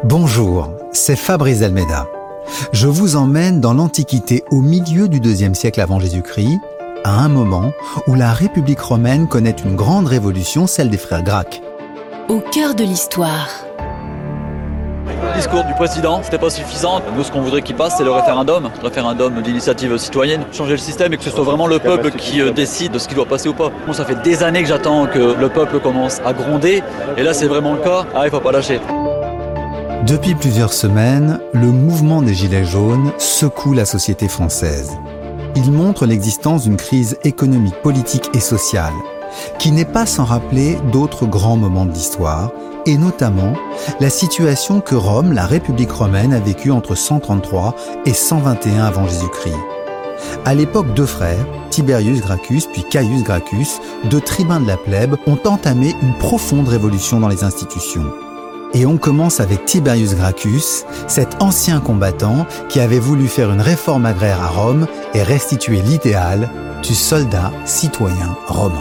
Bonjour, c'est Fabrice Delmeda. Je vous emmène dans l'Antiquité au milieu du IIe siècle avant Jésus-Christ, à un moment où la République romaine connaît une grande révolution, celle des frères Gracques. Au cœur de l'histoire. Le discours du président, c'était pas suffisant. Nous, ce qu'on voudrait qu'il passe, c'est le référendum d'initiative citoyenne. Changer le système et que ce soit vraiment le peuple qui décide de ce qui doit passer ou pas. Moi, ça fait des années que j'attends que le peuple commence à gronder. Et là, c'est vraiment le cas. Il faut pas lâcher. Depuis plusieurs semaines, le mouvement des Gilets jaunes secoue la société française. Il montre l'existence d'une crise économique, politique et sociale, qui n'est pas sans rappeler d'autres grands moments de l'histoire, et notamment la situation que Rome, la République romaine, a vécue entre 133 et 121 avant Jésus-Christ. À l'époque, deux frères, Tiberius Gracchus puis Caius Gracchus, deux tribuns de la plèbe, ont entamé une profonde révolution dans les institutions. Et on commence avec Tiberius Gracchus, cet ancien combattant qui avait voulu faire une réforme agraire à Rome et restituer l'idéal du soldat citoyen romain.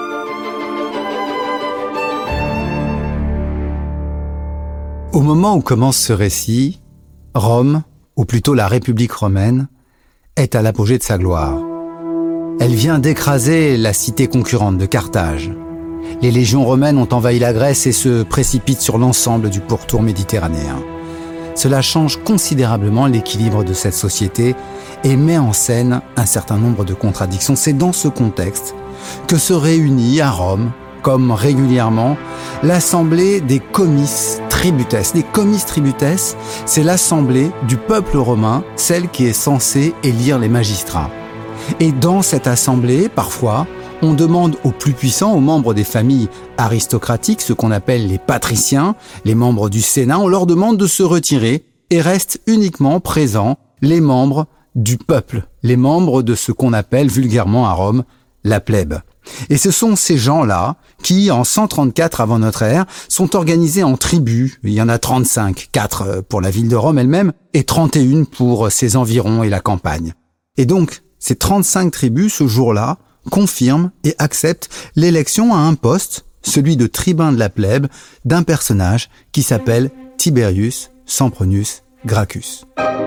Au moment où commence ce récit, Rome, ou plutôt la République romaine, est à l'apogée de sa gloire. Elle vient d'écraser la cité concurrente de Carthage. Les légions romaines ont envahi la Grèce et se précipitent sur l'ensemble du pourtour méditerranéen. Cela change considérablement l'équilibre de cette société et met en scène un certain nombre de contradictions. C'est dans ce contexte que se réunit à Rome, comme régulièrement, l'assemblée des comites tributes. Les comites tributes, c'est l'assemblée du peuple romain, celle qui est censée élire les magistrats. Et dans cette assemblée, parfois, on demande aux plus puissants, aux membres des familles aristocratiques, ce qu'on appelle les patriciens, les membres du Sénat, on leur demande de se retirer et restent uniquement présents les membres du peuple, les membres de ce qu'on appelle vulgairement à Rome la plèbe. Et ce sont ces gens-là qui, en 134 avant notre ère, sont organisés en tribus. Il y en a 35, 4 pour la ville de Rome elle-même et 31 pour ses environs et la campagne. Et donc, ces 35 tribus, ce jour-là, confirment et acceptent l'élection à un poste, celui de tribun de la plèbe, d'un personnage qui s'appelle Tiberius Sempronius Gracchus.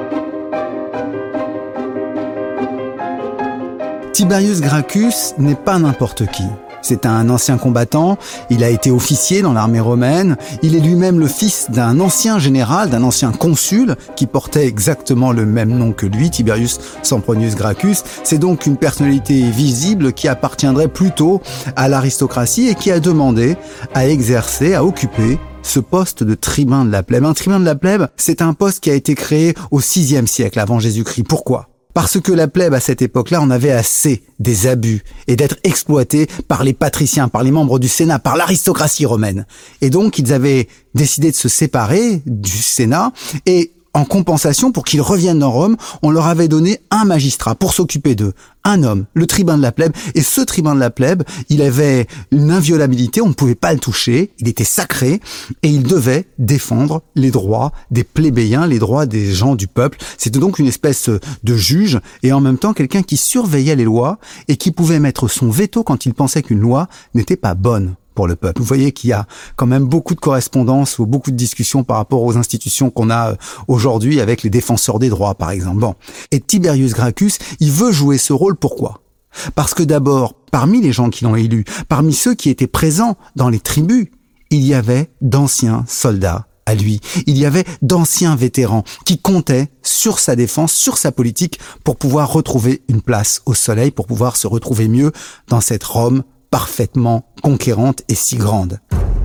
Tiberius Gracchus n'est pas n'importe qui. C'est un ancien combattant, il a été officier dans l'armée romaine, il est lui-même le fils d'un ancien général, d'un ancien consul qui portait exactement le même nom que lui, Tiberius Sempronius Gracchus. C'est donc une personnalité visible qui appartiendrait plutôt à l'aristocratie et qui a demandé à exercer, à occuper ce poste de tribun de la plèbe. Un tribun de la plèbe, c'est un poste qui a été créé au VIe siècle avant Jésus-Christ. Pourquoi ? Parce que la plèbe, à cette époque-là, en avait assez des abus et d'être exploité par les patriciens, par les membres du Sénat, par l'aristocratie romaine. Et donc, ils avaient décidé de se séparer du Sénat et en compensation, pour qu'ils reviennent dans Rome, on leur avait donné un magistrat pour s'occuper d'eux, un homme, le tribun de la plèbe. Et ce tribun de la plèbe, il avait une inviolabilité, on ne pouvait pas le toucher, il était sacré, et il devait défendre les droits des plébéiens, les droits des gens du peuple. C'était donc une espèce de juge, et en même temps quelqu'un qui surveillait les lois, et qui pouvait mettre son veto quand il pensait qu'une loi n'était pas bonne pour le peuple. Vous voyez qu'il y a quand même beaucoup de correspondances ou beaucoup de discussions par rapport aux institutions qu'on a aujourd'hui avec les défenseurs des droits, par exemple. Bon. Et Tiberius Gracchus, il veut jouer ce rôle. Pourquoi ? Parce que d'abord, parmi les gens qui l'ont élu, parmi ceux qui étaient présents dans les tribus, il y avait d'anciens soldats à lui. Il y avait d'anciens vétérans qui comptaient sur sa défense, sur sa politique pour pouvoir retrouver une place au soleil, pour pouvoir se retrouver mieux dans cette Rome parfaitement conquérante et si grande.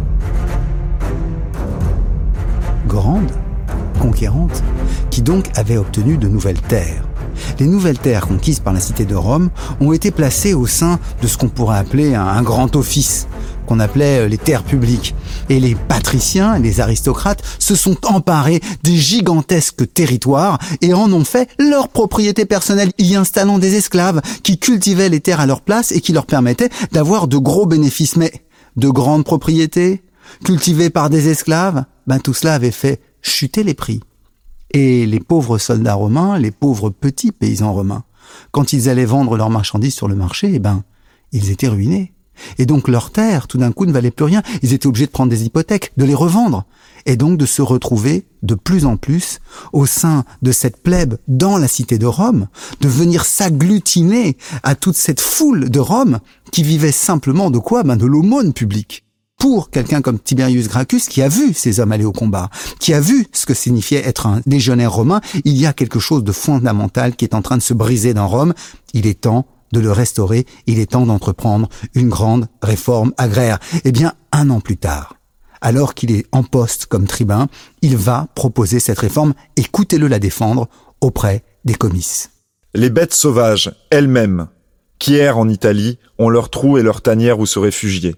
Grande, conquérante, qui donc avait obtenu de nouvelles terres. Les nouvelles terres conquises par la cité de Rome ont été placées au sein de ce qu'on pourrait appeler un grand office, qu'on appelait les terres publiques. Et les patriciens, les aristocrates, se sont emparés des gigantesques territoires et en ont fait leur propriété personnelle, y installant des esclaves qui cultivaient les terres à leur place et qui leur permettaient d'avoir de gros bénéfices. Mais de grandes propriétés, cultivées par des esclaves, tout cela avait fait chuter les prix. Et les pauvres soldats romains, les pauvres petits paysans romains, quand ils allaient vendre leurs marchandises sur le marché, ils étaient ruinés. Et donc leurs terres, tout d'un coup, ne valaient plus rien. Ils étaient obligés de prendre des hypothèques, de les revendre. Et donc de se retrouver de plus en plus au sein de cette plèbe dans la cité de Rome, de venir s'agglutiner à toute cette foule de Rome qui vivait simplement de quoi? De l'aumône publique. Pour quelqu'un comme Tiberius Gracchus, qui a vu ces hommes aller au combat, qui a vu ce que signifiait être un légionnaire romain, il y a quelque chose de fondamental qui est en train de se briser dans Rome. Il est temps de le restaurer, il est temps d'entreprendre une grande réforme agraire. Eh bien, 1 an plus tard, alors qu'il est en poste comme tribun, il va proposer cette réforme. Écoutez-le la défendre auprès des comices. Les bêtes sauvages, elles-mêmes, qui errent en Italie, ont leurs trous et leurs tanières où se réfugier.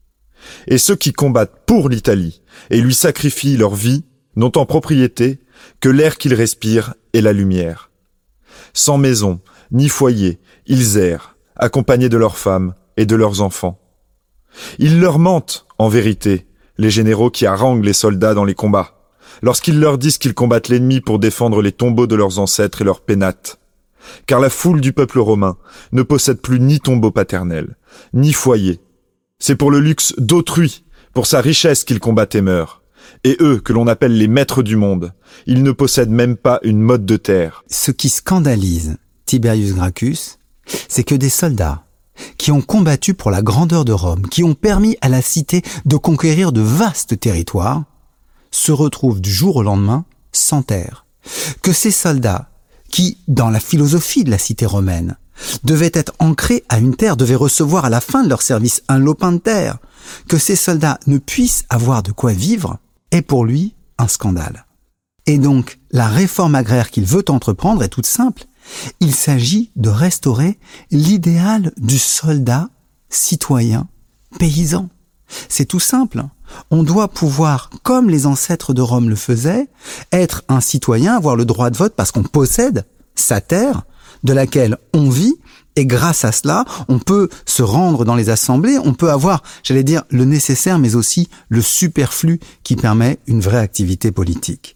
Et ceux qui combattent pour l'Italie et lui sacrifient leur vie n'ont en propriété que l'air qu'ils respirent et la lumière. Sans maison, ni foyer, ils errent, accompagnés de leurs femmes et de leurs enfants. Ils leur mentent, en vérité, les généraux qui haranguent les soldats dans les combats, lorsqu'ils leur disent qu'ils combattent l'ennemi pour défendre les tombeaux de leurs ancêtres et leurs pénates. Car la foule du peuple romain ne possède plus ni tombeau paternel, ni foyer. C'est pour le luxe d'autrui, pour sa richesse qu'ils combattent et meurent. Et eux, que l'on appelle les maîtres du monde, ils ne possèdent même pas une motte de terre. Ce qui scandalise Tiberius Gracchus, c'est que des soldats qui ont combattu pour la grandeur de Rome, qui ont permis à la cité de conquérir de vastes territoires, se retrouvent du jour au lendemain sans terre. Que ces soldats, qui, dans la philosophie de la cité romaine, devaient être ancrés à une terre, devaient recevoir à la fin de leur service un lopin de terre, que ces soldats ne puissent avoir de quoi vivre, est pour lui un scandale. Et donc, la réforme agraire qu'il veut entreprendre est toute simple. Il s'agit de restaurer l'idéal du soldat, citoyen, paysan. C'est tout simple. On doit pouvoir, comme les ancêtres de Rome le faisaient, être un citoyen, avoir le droit de vote parce qu'on possède sa terre, de laquelle on vit, et grâce à cela, on peut se rendre dans les assemblées, on peut avoir, le nécessaire, mais aussi le superflu qui permet une vraie activité politique.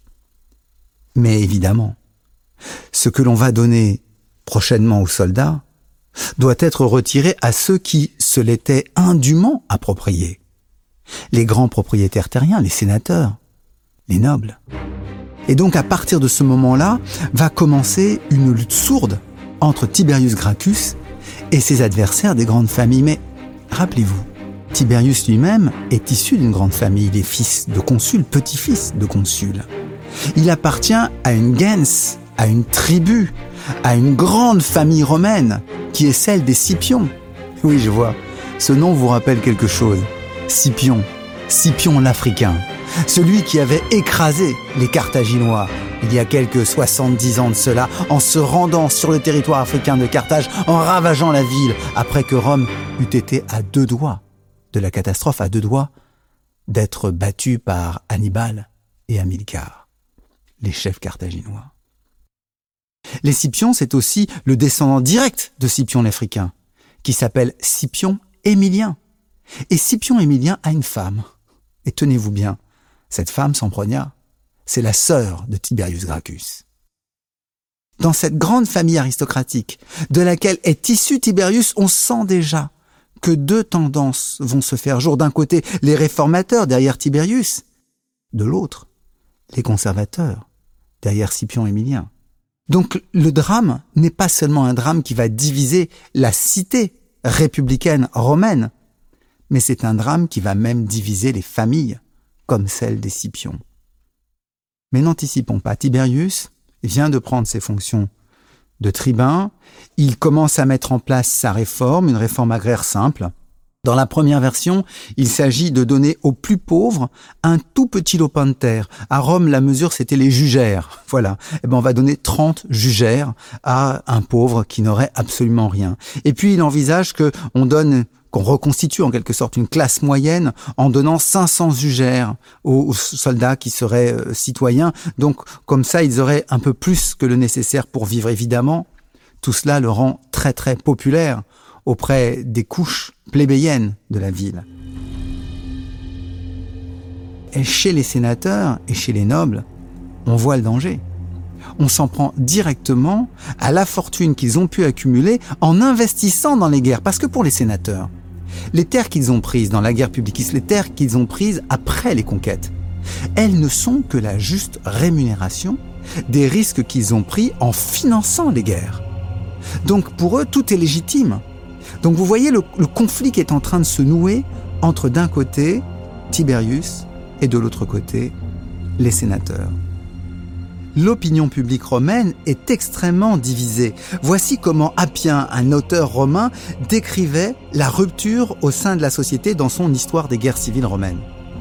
Mais évidemment, ce que l'on va donner prochainement aux soldats doit être retiré à ceux qui se l'étaient indûment appropriés. Les grands propriétaires terriens, les sénateurs, les nobles. Et donc à partir de ce moment-là, va commencer une lutte sourde entre Tiberius Gracchus et ses adversaires des grandes familles. Mais rappelez-vous, Tiberius lui-même est issu d'une grande famille. Il est fils de consul, petit-fils de consul. Il appartient à une gens, à une tribu, à une grande famille romaine, qui est celle des Scipions. Oui, je vois, ce nom vous rappelle quelque chose. Scipion, Scipion l'Africain, celui qui avait écrasé les Carthaginois il y a quelques 70 ans de cela, en se rendant sur le territoire africain de Carthage, en ravageant la ville, après que Rome eût été à 2 doigts de la catastrophe, à 2 doigts d'être battue par Hannibal et Hamilcar, les chefs carthaginois. Les Scipions, c'est aussi le descendant direct de Scipion l'Africain, qui s'appelle Scipion Émilien. Et Scipion Émilien a une femme. Et tenez-vous bien, cette femme, Sempronia, c'est la sœur de Tiberius Gracchus. Dans cette grande famille aristocratique, de laquelle est issu Tiberius, on sent déjà que 2 tendances vont se faire jour. D'un côté, les réformateurs derrière Tiberius, de l'autre, les conservateurs derrière Scipion Émilien. Donc le drame n'est pas seulement un drame qui va diviser la cité républicaine romaine, mais c'est un drame qui va même diviser les familles, comme celle des Scipions. Mais n'anticipons pas, Tiberius vient de prendre ses fonctions de tribun, il commence à mettre en place sa réforme, une réforme agraire simple. Dans la première version, il s'agit de donner aux plus pauvres un tout petit lopin de terre. À Rome, la mesure, c'était les jugères. Voilà. On va donner 30 jugères à un pauvre qui n'aurait absolument rien. Et puis, il envisage qu'on reconstitue en quelque sorte une classe moyenne en donnant 500 jugères aux soldats qui seraient citoyens. Donc, comme ça, ils auraient un peu plus que le nécessaire pour vivre. Évidemment, tout cela le rend très très populaire auprès des couches plébéiennes de la ville. Et chez les sénateurs et chez les nobles, on voit le danger. On s'en prend directement à la fortune qu'ils ont pu accumuler en investissant dans les guerres. Parce que pour les sénateurs, Les terres qu'ils ont prises dans la guerre publiciste, les terres qu'ils ont prises après les conquêtes, elles ne sont que la juste rémunération des risques qu'ils ont pris en finançant les guerres. Donc pour eux, tout est légitime. Donc vous voyez le conflit qui est en train de se nouer entre d'un côté Tiberius et de l'autre côté les sénateurs. L'opinion publique romaine est extrêmement divisée. Voici comment Appien, un auteur romain, décrivait la rupture au sein de la société dans son Histoire des guerres civiles romaines.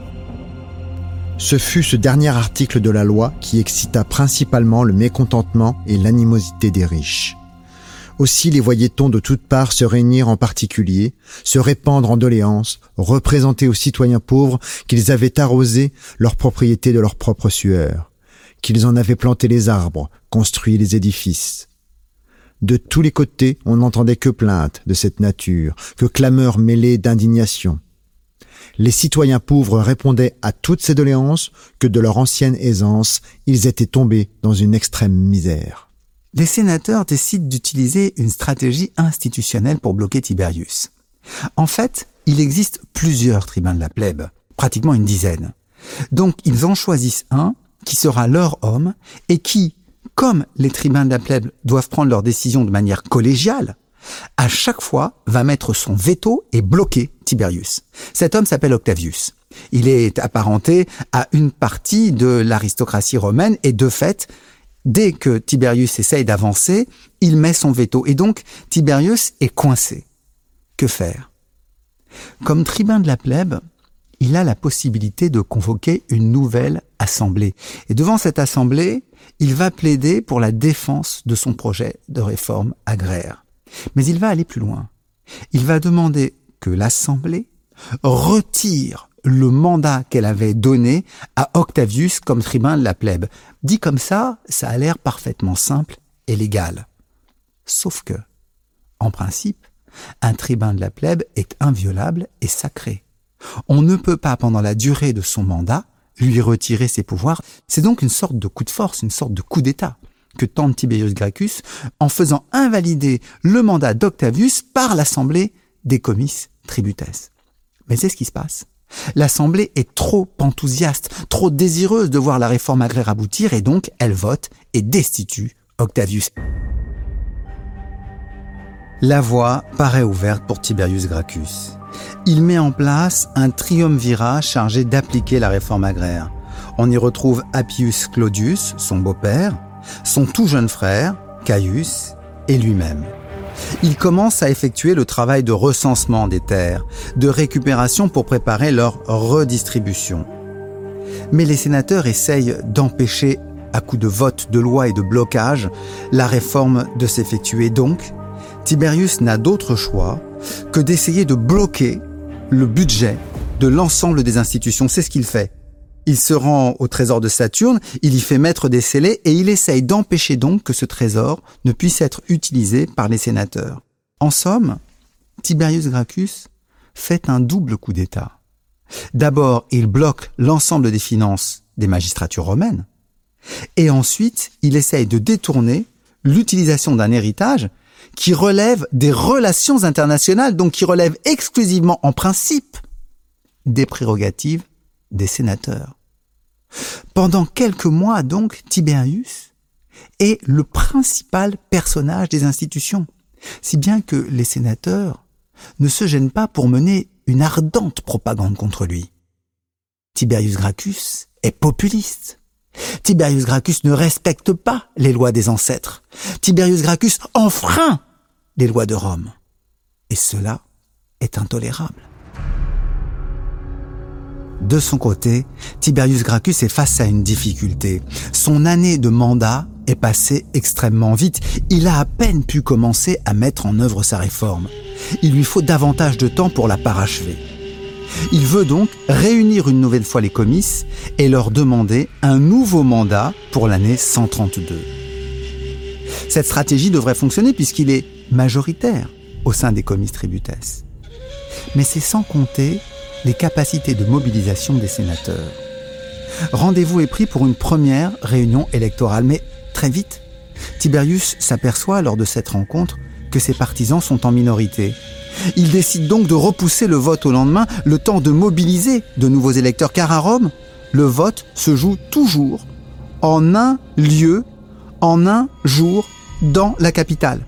Ce fut ce dernier article de la loi qui excita principalement le mécontentement et l'animosité des riches. Aussi les voyait-on de toutes parts se réunir en particulier, se répandre en doléances, représenter aux citoyens pauvres qu'ils avaient arrosé leurs propriétés de leur propre sueur, qu'ils en avaient planté les arbres, construit les édifices. De tous les côtés, on n'entendait que plaintes de cette nature, que clameurs mêlées d'indignation. Les citoyens pauvres répondaient à toutes ces doléances que de leur ancienne aisance, ils étaient tombés dans une extrême misère. Les sénateurs décident d'utiliser une stratégie institutionnelle pour bloquer Tiberius. En fait, il existe plusieurs tribuns de la plèbe, pratiquement une dizaine. Donc ils en choisissent un qui sera leur homme et qui, comme les tribuns de la plèbe doivent prendre leurs décisions de manière collégiale, à chaque fois va mettre son veto et bloquer Tiberius. Cet homme s'appelle Octavius. Il est apparenté à une partie de l'aristocratie romaine et de fait, dès que Tiberius essaye d'avancer, il met son veto et donc Tiberius est coincé. Que faire ? Comme tribun de la plèbe, il a la possibilité de convoquer une nouvelle assemblée. Et devant cette assemblée, il va plaider pour la défense de son projet de réforme agraire. Mais il va aller plus loin. Il va demander que l'assemblée retire le mandat qu'elle avait donné à Octavius comme tribun de la plèbe. Dit comme ça a l'air parfaitement simple et légal. Sauf que, en principe, un tribun de la plèbe est inviolable et sacré. On ne peut pas, pendant la durée de son mandat, lui retirer ses pouvoirs. C'est donc une sorte de coup de force, une sorte de coup d'État que tente Tiberius Gracchus en faisant invalider le mandat d'Octavius par l'assemblée des comices tributes. Mais c'est ce qui se passe. L'assemblée est trop enthousiaste, trop désireuse de voir la réforme agraire aboutir et donc elle vote et destitue Octavius. La voie paraît ouverte pour Tiberius Gracchus. Il met en place un triumvirat chargé d'appliquer la réforme agraire. On y retrouve Appius Claudius, son beau-père, son tout jeune frère, Caius, et lui-même. Il commence à effectuer le travail de recensement des terres, de récupération pour préparer leur redistribution. Mais les sénateurs essayent d'empêcher, à coups de vote, de loi et de blocage, la réforme de s'effectuer. Donc, Tiberius n'a d'autre choix que d'essayer de bloquer le budget de l'ensemble des institutions. C'est ce qu'il fait. Il se rend au trésor de Saturne, il y fait mettre des scellés et il essaye d'empêcher donc que ce trésor ne puisse être utilisé par les sénateurs. En somme, Tiberius Gracchus fait un double coup d'État. D'abord, il bloque l'ensemble des finances des magistratures romaines et ensuite, il essaye de détourner l'utilisation d'un héritage qui relève des relations internationales, donc qui relève exclusivement en principe des prérogatives des sénateurs. Pendant quelques mois, donc, Tiberius est le principal personnage des institutions, si bien que les sénateurs ne se gênent pas pour mener une ardente propagande contre lui. Tiberius Gracchus est populiste. Tiberius Gracchus ne respecte pas les lois des ancêtres. Tiberius Gracchus enfreint les lois de Rome. Et cela est intolérable. De son côté, Tiberius Gracchus est face à une difficulté. Son année de mandat est passée extrêmement vite. Il a à peine pu commencer à mettre en œuvre sa réforme. Il lui faut davantage de temps pour la parachever. Il veut donc réunir une nouvelle fois les comices et leur demander un nouveau mandat pour l'année 132. Cette stratégie devrait fonctionner puisqu'il est majoritaire au sein des comices tributes. Mais c'est sans compter les capacités de mobilisation des sénateurs. Rendez-vous est pris pour une première réunion électorale, mais très vite, Tiberius s'aperçoit lors de cette rencontre que ses partisans sont en minorité Il décide donc de repousser le vote au lendemain, le temps de mobiliser de nouveaux électeurs, car à Rome, le vote se joue toujours en un lieu, en un jour, dans la capitale.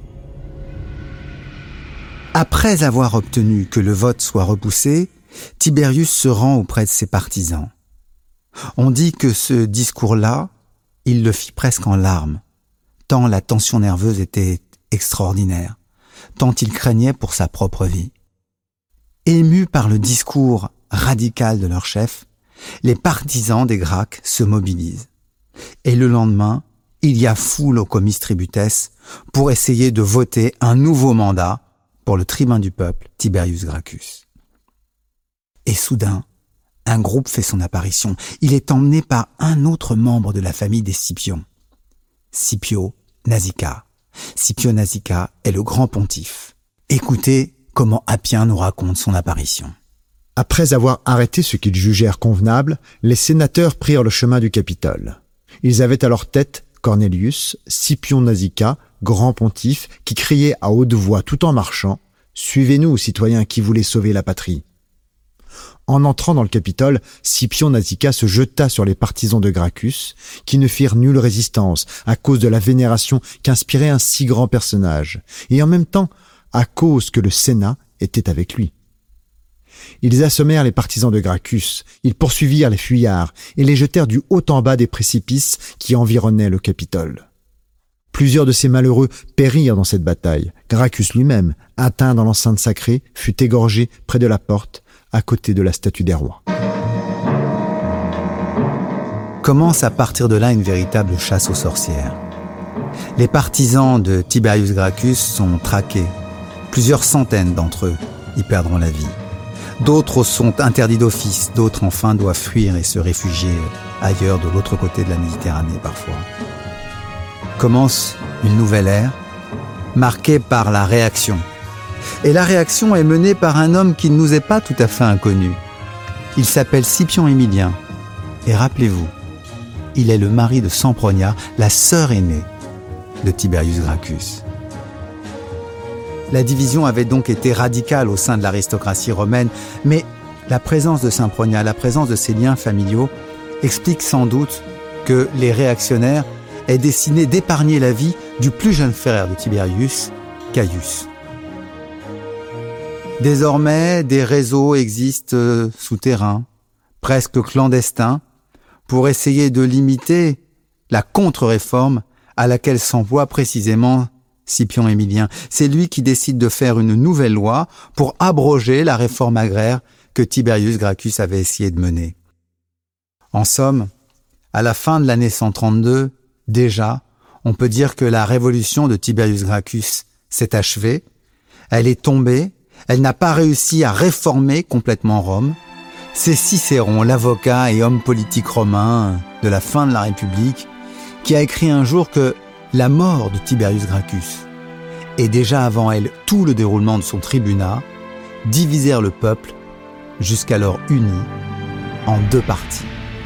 Après avoir obtenu que le vote soit repoussé, Tiberius se rend auprès de ses partisans. On dit que ce discours-là, il le fit presque en larmes, tant la tension nerveuse était extraordinaire, tant il craignait pour sa propre vie. Émus par le discours radical de leur chef, les partisans des Gracques se mobilisent. Et le lendemain, il y a foule au comice tributes pour essayer de voter un nouveau mandat pour le tribun du peuple, Tiberius Gracchus. Et soudain, un groupe fait son apparition. Il est emmené par un autre membre de la famille des Scipions, Scipio Nasica. Scipio Nasica est le grand pontife. Écoutez comment Appien nous raconte son apparition. Après avoir arrêté ce qu'ils jugèrent convenable, les sénateurs prirent le chemin du Capitole. Ils avaient à leur tête Cornelius, Scipion Nasica, grand pontife, qui criait à haute voix tout en marchant « Suivez-nous, citoyens qui voulez sauver la patrie !» En entrant dans le Capitole, Scipion Nasica se jeta sur les partisans de Gracchus, qui ne firent nulle résistance à cause de la vénération qu'inspirait un si grand personnage, et en même temps à cause que le Sénat était avec lui. Ils assommèrent les partisans de Gracchus, ils poursuivirent les fuyards et les jetèrent du haut en bas des précipices qui environnaient le Capitole. Plusieurs de ces malheureux périrent dans cette bataille. Gracchus lui-même, atteint dans l'enceinte sacrée, fut égorgé près de la porte, à côté de la statue des rois. Commence à partir de là une véritable chasse aux sorcières. Les partisans de Tiberius Gracchus sont traqués. Plusieurs centaines d'entre eux y perdront la vie. D'autres sont interdits d'office, d'autres enfin doivent fuir et se réfugier ailleurs de l'autre côté de la Méditerranée parfois. Commence une nouvelle ère, marquée par la réaction. Et la réaction est menée par un homme qui ne nous est pas tout à fait inconnu. Il s'appelle Scipion Émilien. Et rappelez-vous, il est le mari de Sempronia, la sœur aînée de Tiberius Gracchus. La division avait donc été radicale au sein de l'aristocratie romaine, mais la présence de Sempronia, la présence de ses liens familiaux, explique sans doute que les réactionnaires aient décidé d'épargner la vie du plus jeune frère de Tiberius, Caius. Désormais, des réseaux existent souterrains, presque clandestins, pour essayer de limiter la contre-réforme à laquelle s'emploie précisément Scipion Émilien. C'est lui qui décide de faire une nouvelle loi pour abroger la réforme agraire que Tiberius Gracchus avait essayé de mener. En somme, à la fin de l'année 132, déjà, on peut dire que la révolution de Tiberius Gracchus s'est achevée, elle est tombée, elle n'a pas réussi à réformer complètement Rome. C'est Cicéron, l'avocat et homme politique romain de la fin de la République, qui a écrit un jour que la mort de Tiberius Gracchus et déjà avant elle tout le déroulement de son tribunat divisèrent le peuple jusqu'alors uni en deux parties.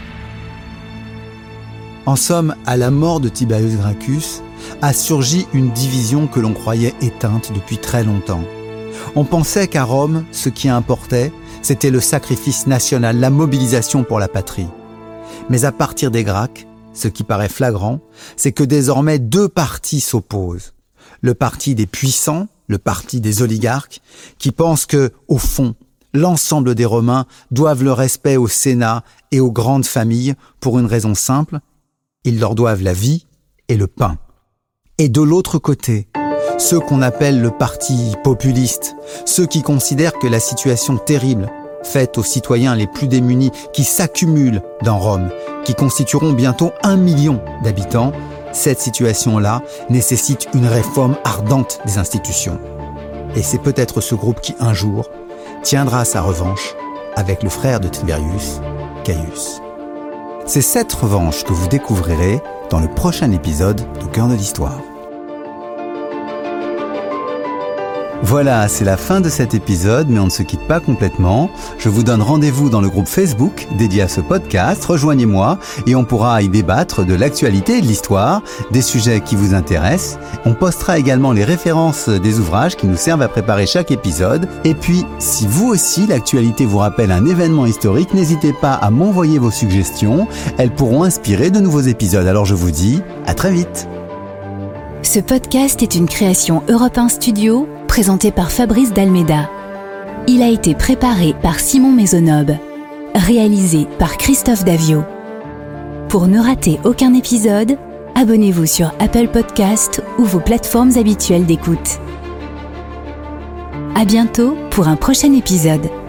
En somme, à la mort de Tiberius Gracchus a surgi une division que l'on croyait éteinte depuis très longtemps. On pensait qu'à Rome, ce qui importait, c'était le sacrifice national, la mobilisation pour la patrie. Mais à partir des Gracques, ce qui paraît flagrant, c'est que désormais deux partis s'opposent. Le parti des puissants, le parti des oligarques, qui pensent que, au fond, l'ensemble des Romains doivent le respect au Sénat et aux grandes familles pour une raison simple, ils leur doivent la vie et le pain. Et de l'autre côté, ceux qu'on appelle le parti populiste, ceux qui considèrent que la situation terrible faite aux citoyens les plus démunis qui s'accumulent dans Rome, qui constitueront bientôt 1 million d'habitants, cette situation-là nécessite une réforme ardente des institutions. Et c'est peut-être ce groupe qui, un jour, tiendra sa revanche avec le frère de Tiberius, Caius. C'est cette revanche que vous découvrirez dans le prochain épisode d'Au cœur de l'histoire. Voilà, c'est la fin de cet épisode, mais on ne se quitte pas complètement. Je vous donne rendez-vous dans le groupe Facebook dédié à ce podcast. Rejoignez-moi et on pourra y débattre de l'actualité et de l'histoire, des sujets qui vous intéressent. On postera également les références des ouvrages qui nous servent à préparer chaque épisode. Et puis, si vous aussi, l'actualité vous rappelle un événement historique, n'hésitez pas à m'envoyer vos suggestions. Elles pourront inspirer de nouveaux épisodes. Alors je vous dis à très vite. Ce podcast est une création Europe 1 Studio, présenté par Fabrice Dalméda. Il a été préparé par Simon Maisonneuve, réalisé par Christophe Davio. Pour ne rater aucun épisode, abonnez-vous sur Apple Podcast ou vos plateformes habituelles d'écoute. À bientôt pour un prochain épisode.